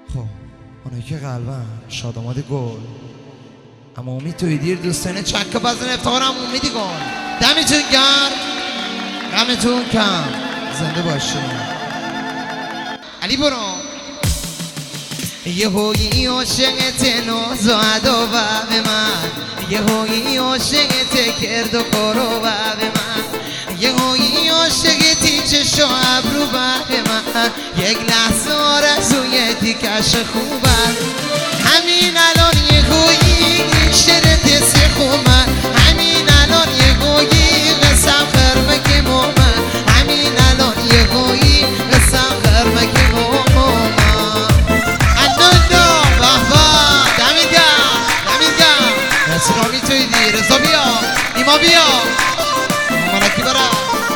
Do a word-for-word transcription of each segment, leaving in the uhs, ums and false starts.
خب اونایی که قلبن شاداماد گل اما امید توی دیر دوستانه چک بزن افتخارم امیدی گل دمیتون گرد غمتون کم زنده باشین علی برو یه هویی عاشقت ناز و ادا به من یه هویی عاشقت کرد و کارو به من یه هویی عاشقتی چشم و ابرو به من یک لحظه آرزوی تیکش خوبه همین الان یه هویی این شرط سخومه همین الان یه هویی قسم خرمک مومن همین الان یه هویی قسم خرمک مومن اسلامی توی دی رضا بیا ایما بیا مالکی برا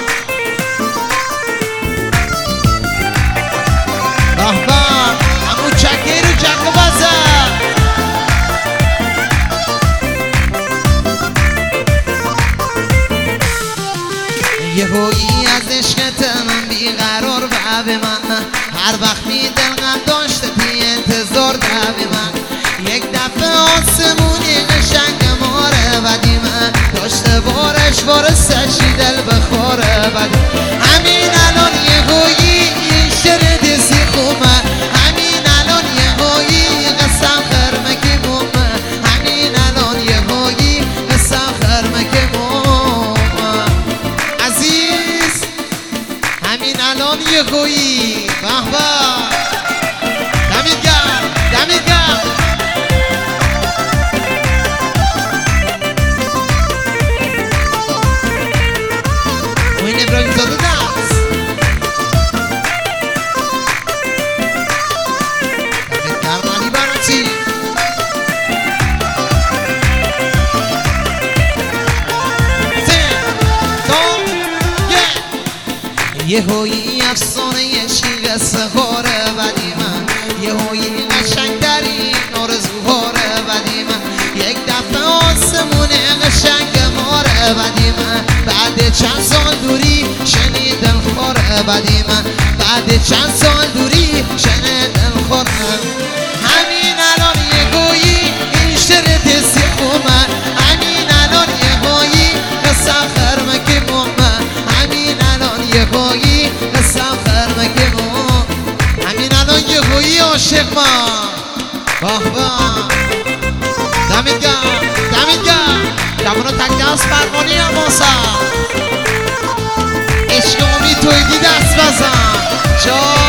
بحبا همون چکه رو چکه بزن یه هویی از عشقت من بیقرار به من هر وقت می دلغم داشته بی انتظار به من یک دفعه آسمونی قشنگ ماره بدی من داشته بارش بارستشی دل بخوره بدی همین الان یه هویی این شرد سیخومه همین الان یه هویی قسم خرمکی مومه همین الان یه هویی قسم خرمکی مومه عزیز همین الان یه هویی بحبا دمید گرم دمید گرم ابراهیم زاده دست دمت گرم علی براتی یه هویی افسانه عشقی سخاره بدی من یه هویی قشنگترین آرزوهاره بدی من یک دفعه آسمونه قشنگ ماره بدی من بعد چند سال دوری شنیدم خوره بدی من بعد چند سال دوری شنیدم خوره همین الان یه گویی این شرط سیخومه همین الان یه گویی قسم خرمک مومه همین الان یه گویی قسم خرمک مومه همین الان یه گویی عاشق ما باه باه دمید گرم دمید گرم جوانا تک دست فرمانی هم باسا عشق امید تویدی دست بزن جا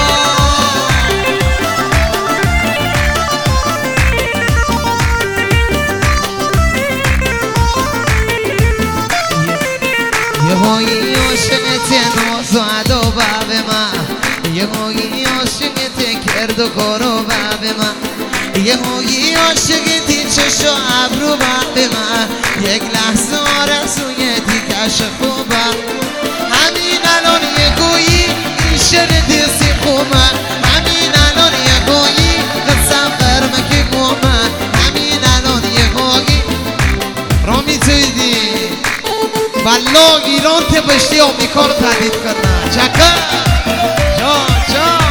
یه هایی عاشقت ناز و ادا به من یه هایی عاشقت کرد و کارو به من یه هایی عاشقتی چشم و ابرو به من یک لحظه آرزوی تیکش خوبه همین الان یه گویی این شرط سیخومه همین الان یه گویی قسم خرمک مومه همین الان یه گویی رامی تویدی بلا ایران تبشتی آمریکا رو تردید کرنه چکر جا جا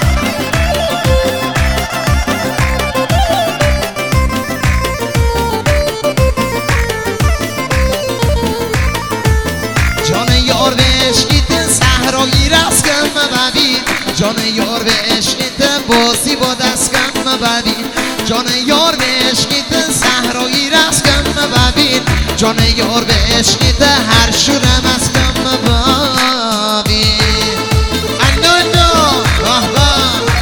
یار به عشقیت صحرایی رسکم مبین جان یار به عشقیت بازی با دستکم مبین جان یار به عشقیت صحرایی رسکم مبین جان یار به عشقیت هر شورم از کم مبین انانو بحبا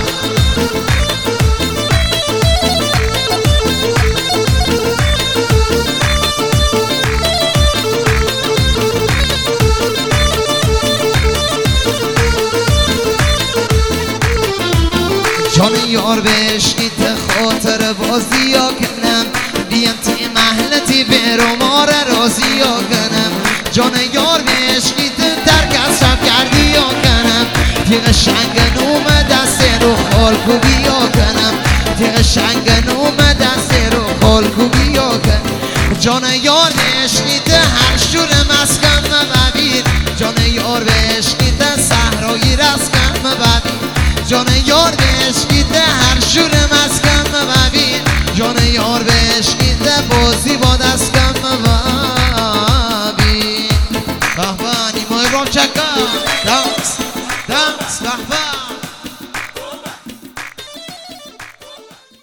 جان یار به عشقیت خاطر بازی یا کنم بیان تی محلتی برو مار رازی یا کنم جان یار به عشقیت درک از شب کردی یا کنم تی قشنگ نوم دست رو خال کوبی یا کنم تی قشنگ نوم دست رو خال کوبی یا کنم جان یار به عشقیت هر شور مسکن مبین جان یار به عشقیت صحرایی رسکن مبین جان یار به عشقیت هر شور نور بشکیده بازی با دست کم مبابی بهبانی مای رام چکا دانس دانس بهبان